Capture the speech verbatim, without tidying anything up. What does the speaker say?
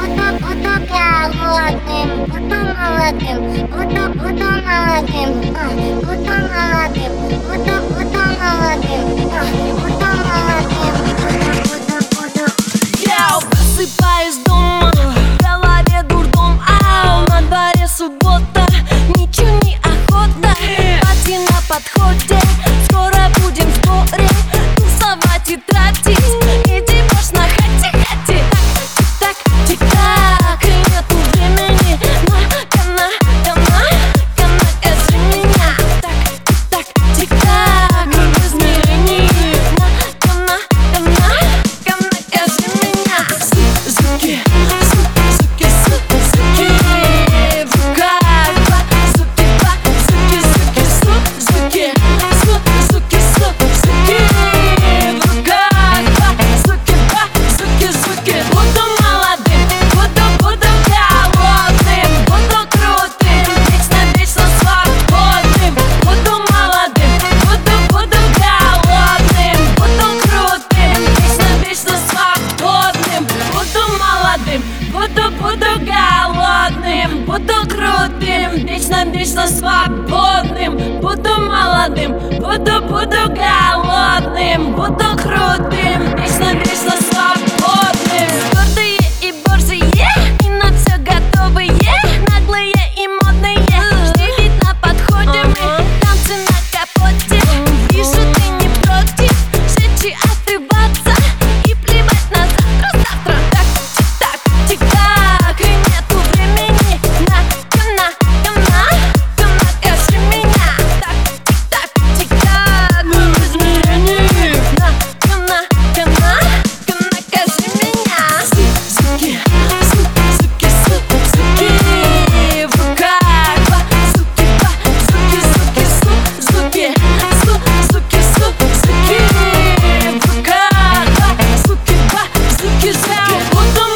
Просыпаюсь дома, в голове дурдом, ау, на дворе суббота, ничего не охота. Пати на подходе, скоро будем в сборе, тусовать и тратить, иди баш на хати-хати. Так, тик-так, и нету времени на кана, кана, кана, кажи меня. Так, тик-так, в измерении на кана, кана, кана, кажи меня. Звуки, звуки, звуки, звуки в руках, звуки, звуки, звуки, звуки, звуки, звуки, звуки в руках, звуки, звуки, звуки. Буду молодым, буду, буду голодным, буду крутым, вечно, вечно свободным. Буду молодым, буду, буду голодным, буду крутым, вечно, вечно свободным. Буду молодым, буду, буду голодным, буду крутым, вечно, вечно свободным. Буду молодым, буду, буду голодным, буду крутым, вечно, вечно свободным. Гордые и борзые, и на все готовые, наглые и модные. Жди, ведь на подходе мы, танцы на капоте. Вижу, ты не против, шедший отрываться и плевать на завтра, завтра. Так, тик-так, и нету времени на кана, кана, кана, кажи меня. Так, тик-так, мы в измерении на кана, кана, кана, кажи меня. Звуки, звуки, звуки, звуки в руках, звуки, звуки, звуки, звуки, звуки, звуки, звуки в руках, звуки, звуки, звуки. Буду